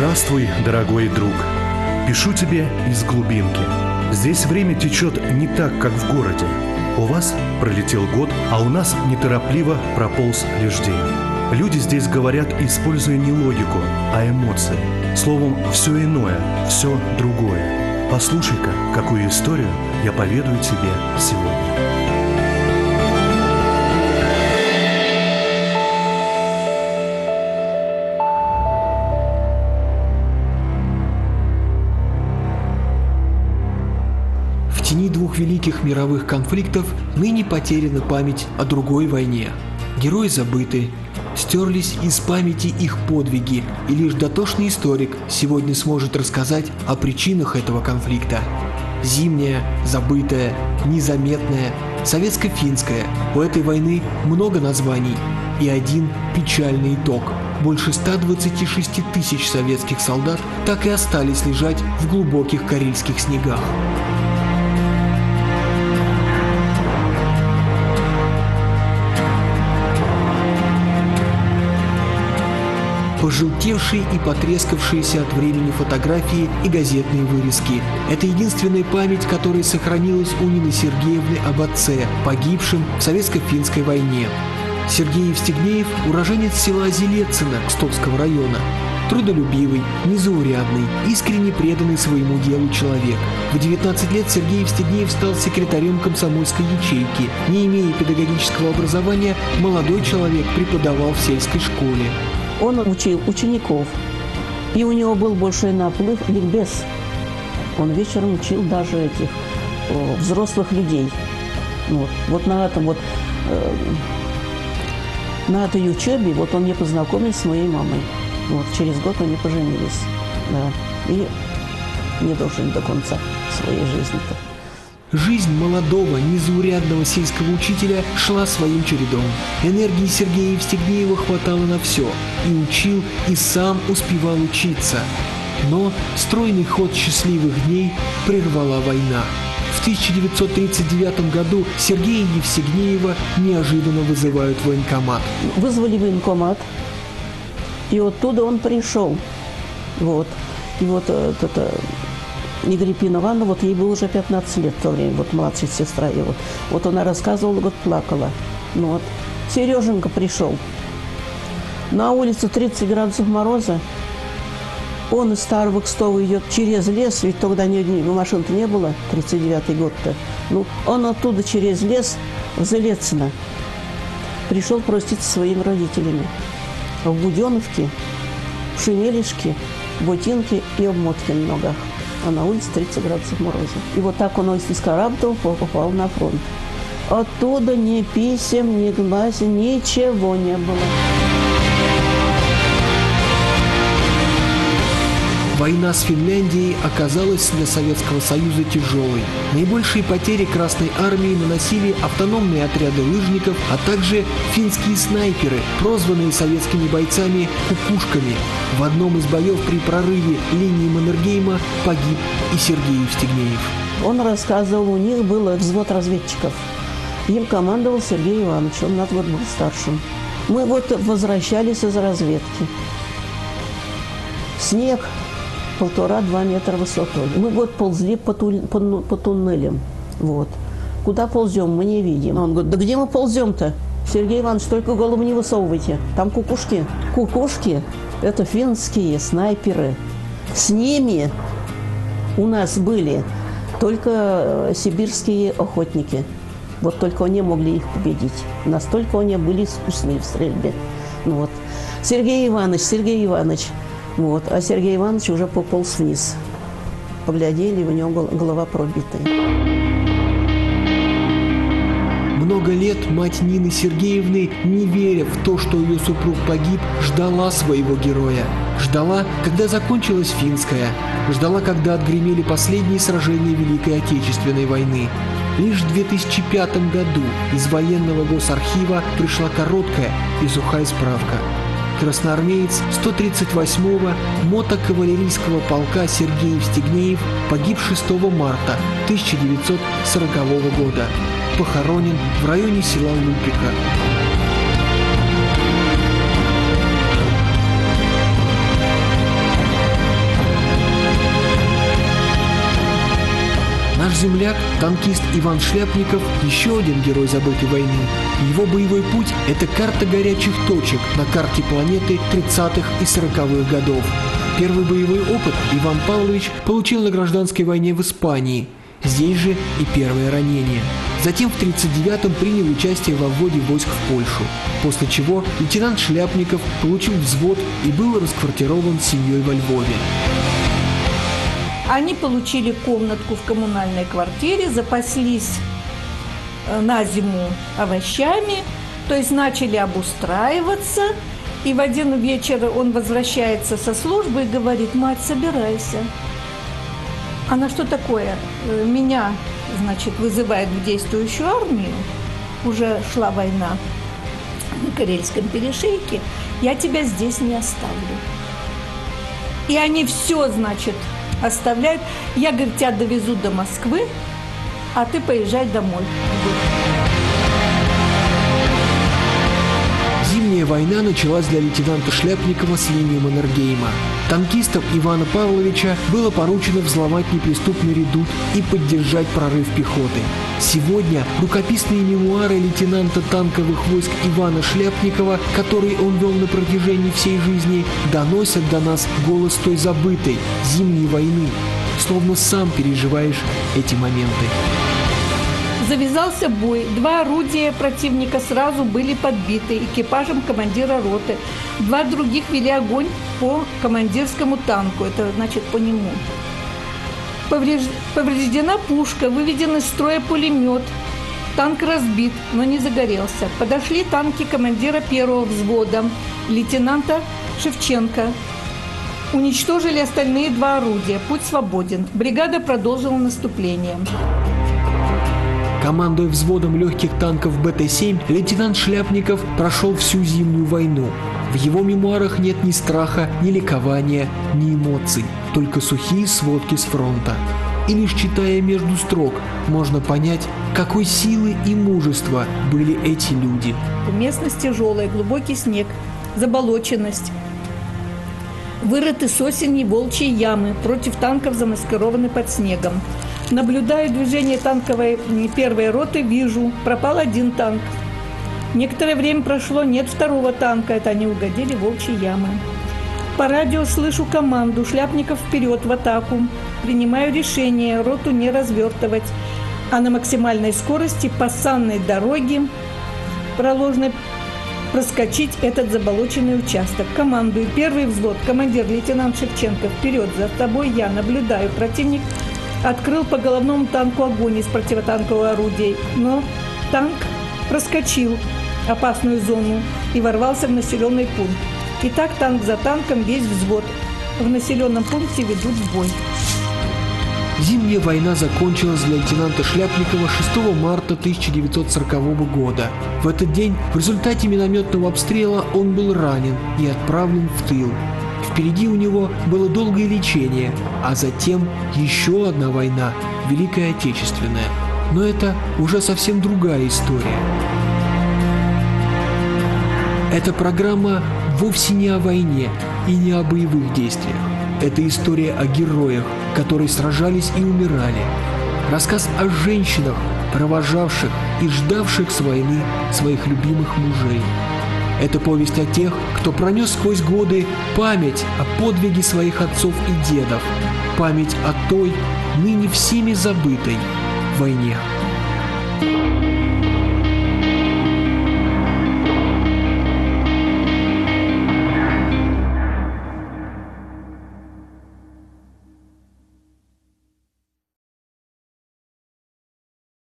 Здравствуй, дорогой друг. Пишу тебе из глубинки. Здесь время течет не так, как в городе. У вас пролетел год, а у нас неторопливо прополз лишь день. Люди здесь говорят, используя не логику, а эмоции. Словом, все иное, все другое. Послушай-ка, какую историю я поведаю тебе сегодня. В тени двух великих мировых конфликтов ныне потеряна память о другой войне. Герои забыты, стерлись из памяти их подвиги, и лишь дотошный историк сегодня сможет рассказать о причинах этого конфликта. Зимняя, забытая, незаметная, советско-финская. У этой войны много названий и один печальный итог. Больше 126 тысяч советских солдат так и остались лежать в глубоких карельских снегах. Пожелтевшие и потрескавшиеся от времени фотографии и газетные вырезки. Это единственная память, которая сохранилась у Нины Сергеевны об отце, погибшем в советско-финской войне. Сергей Евстигнеев – уроженец села Зелецина Кстовского района. Трудолюбивый, незаурядный, искренне преданный своему делу человек. В 19 лет Сергей Евстигнеев стал секретарем комсомольской ячейки. Не имея педагогического образования, молодой человек преподавал в сельской школе. Он учил учеников, и у него был большой наплыв ликбез. Он вечером учил даже этих взрослых людей. Вот на этом вот, на этой учебе вот он не познакомился с моей мамой. Вот, через год они поженились, да, и не дожили до конца своей жизни-то. Жизнь молодого, незаурядного сельского учителя шла своим чередом. Энергии Сергея Евстигнеева хватало на все. И учил, и сам успевал учиться. Но стройный ход счастливых дней прервала война. В 1939 году Сергея Евстигнеева неожиданно вызывают в военкомат. Вызвали в военкомат, и оттуда он пришел. Вот. И вот это... Негриппина Ивановна, вот ей было уже 15 лет в то время, вот младшая сестра ее. Вот она рассказывала, вот плакала. Ну вот, Сереженька пришел. На улице 30 градусов мороза. Он из Старого Кстова идет через лес, ведь тогда машин-то не было, 39-й год-то. Ну, он оттуда через лес в Зелецино пришел проститься со своими родителями. В буденовке, в шинелишке, ботинки и обмотки на ногах. А на улице 30 градусов мороза. И вот так он из Карабтова попал на фронт. Оттуда ни писем, ни гласен, ничего не было. Война с Финляндией оказалась для Советского Союза тяжелой. Наибольшие потери Красной Армии наносили автономные отряды лыжников, а также финские снайперы, прозванные советскими бойцами «кукушками». В одном из боев при прорыве линии Маннергейма погиб и Сергей Евстигнеев. Он рассказывал, у них был взвод разведчиков. Им командовал Сергей Иванович, он на год был старшим. Мы вот возвращались из разведки. Снег 1,5–2 метра высотой. Мы вот ползли по туннелям. Вот. Куда ползем, мы не видим. Он говорит, да где мы ползем-то? Сергей Иванович, только голову не высовывайте. Там кукушки. Кукушки – это финские снайперы. С ними у нас были только сибирские охотники. Вот только они могли их победить. Настолько они были искусные в стрельбе. Ну вот. Сергей Иванович. Вот. А Сергей Иванович уже пополз вниз. Поглядели, у него голова пробитая. Много лет мать Нины Сергеевны, не веря в то, что ее супруг погиб, ждала своего героя. Ждала, когда закончилась финская. Ждала, когда отгремели последние сражения Великой Отечественной войны. Лишь в 2005 году из военного госархива пришла короткая и сухая справка. Красноармеец 138-го мотокавалерийского полка Сергей Евстигнеев погиб 6 марта 1940 года. Похоронен в районе села Лупика. земляк, танкист Иван Шляпников, еще один герой забытой войны. Его боевой путь – это карта горячих точек на карте планеты 30-х и 40-х годов. Первый боевой опыт Иван Павлович получил на гражданской войне в Испании. Здесь же и первое ранение. Затем в 1939-м принял участие во вводе войск в Польшу, после чего лейтенант Шляпников получил взвод и был расквартирован с семьей во Львове. Они получили комнатку в коммунальной квартире, запаслись на зиму овощами, то есть начали обустраиваться. И в один вечер он возвращается со службы и говорит: «Мать, собирайся». Она: «Что такое? Меня, значит, вызывают в действующую армию. Уже шла война на Карельском перешейке. Я тебя здесь не оставлю». И они все, значит, оставляют. Я, говорит, тебя довезу до Москвы, а ты поезжай домой. Зимняя война началась для лейтенанта Шляпникова с линии Маннергейма. Танкистам Ивана Павловича было поручено взломать неприступный редут и поддержать прорыв пехоты. Сегодня рукописные мемуары лейтенанта танковых войск Ивана Шляпникова, которые он вел на протяжении всей жизни, доносят до нас голос той забытой зимней войны, словно сам переживаешь эти моменты. Завязался бой. 2 орудия противника сразу были подбиты экипажем командира роты. 2 других вели огонь по командирскому танку, это значит по нему. Повреждена пушка, выведен из строя пулемет. Танк разбит, но не загорелся. Подошли танки командира 1-го взвода, лейтенанта Шевченко. Уничтожили остальные 2 орудия. Путь свободен. Бригада продолжила наступление. Командуя взводом легких танков БТ-7, лейтенант Шляпников прошел всю зимнюю войну. В его мемуарах нет ни страха, ни ликования, ни эмоций, только сухие сводки с фронта. И лишь читая между строк, можно понять, какой силы и мужества были эти люди. Местность тяжелая, глубокий снег, заболоченность. Вырыты с осени волчьи ямы, против танков замаскированы под снегом. Наблюдаю движение танковой 1-й роты, вижу, пропал 1 танк. Некоторое время прошло, нет 2-го танка, это они угодили в волчьи ямы. По радио слышу команду: Шляпников вперед, в атаку. Принимаю решение роту не развертывать, а на максимальной скорости по санной дороге проложенной проскочить этот заболоченный участок. Командую: 1-й взвод, командир лейтенант Шевченко, вперед, за тобой я. Наблюдаю, противник открыл по головному танку огонь из противотанкового орудия, но танк проскочил опасную зону и ворвался в населенный пункт. И так танк за танком весь взвод в населенном пункте ведут в бой. Зимняя война закончилась для лейтенанта Шляпникова 6 марта 1940 года. В этот день в результате минометного обстрела он был ранен и отправлен в тыл. Впереди у него было долгое лечение, а затем еще одна война, Великая Отечественная. Но это уже совсем другая история. Эта программа вовсе не о войне и не о боевых действиях. Это история о героях, которые сражались и умирали. Рассказ о женщинах, провожавших и ждавших с войны своих любимых мужей. Это повесть о тех, кто пронес сквозь годы память о подвиге своих отцов и дедов, память о той, ныне всеми забытой, войне.